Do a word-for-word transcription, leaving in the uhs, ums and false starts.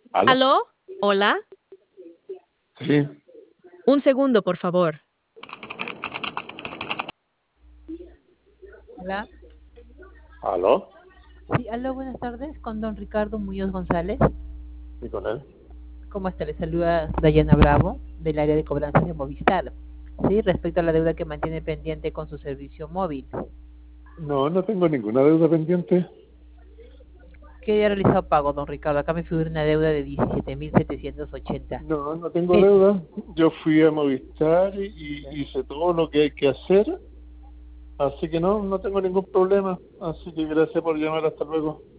¿Aló? ¿Aló? ¿Hola? Sí. Un segundo, por favor. Hola. ¿Aló? Sí, aló, buenas tardes, con don Ricardo Muñoz González. ¿Y con él? ¿Cómo está? Le saluda Dayana Bravo, del área de cobranzas de Movistar. Sí, respecto a la deuda que mantiene pendiente con su servicio móvil. No, no tengo ninguna deuda pendiente. ¿Qué ha realizado pago, don Ricardo? Acá me figura una deuda de diecisiete mil setecientos ochenta No, no tengo pesos. deuda. Yo fui a Movistar y, y hice todo lo que hay que hacer, así que no, no tengo ningún problema. Así que gracias por llamar, hasta luego.